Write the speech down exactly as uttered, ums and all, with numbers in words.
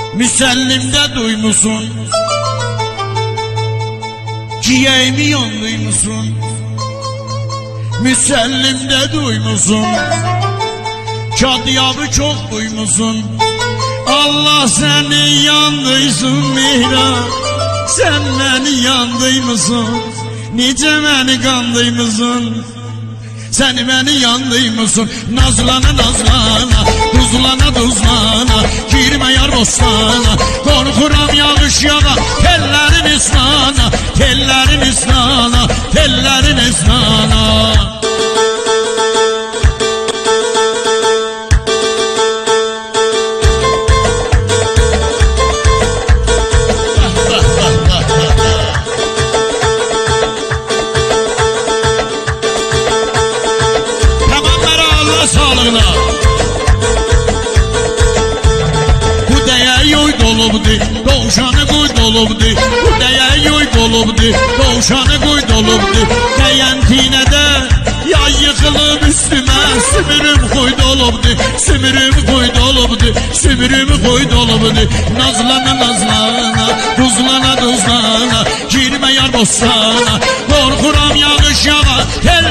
Müsellimde duymusun, ciğerimi yandıymışsın. Müsellimde duymusun, Kadyabı çok duymuşsun. Allah seni yandıysın Mihra, sen beni yandıymışsın. Nice beni kandıymışsın, sen beni yandıymışsın. Nazlana nazlana, tuzlana tuzlana, girme yar bostana. Korkuram yağış yağa, tellerin ıslana, tellerin ıslana, tellerin ıslana. Sağlığına bu değer yoy dolubdu, doğuşanı koy dolubdu. Bu değer yoy dolubdu, doğuşanı koy dolubdu. Kayentine de yay yıkılıp üstüme, sümürüm koy dolubdu, sümürüm koy dolubdu, sümürüm koy dolubdu. Nazlana nazlana, tuzlana tuzlana, girme yar bostana. Korkuram yağış yağa,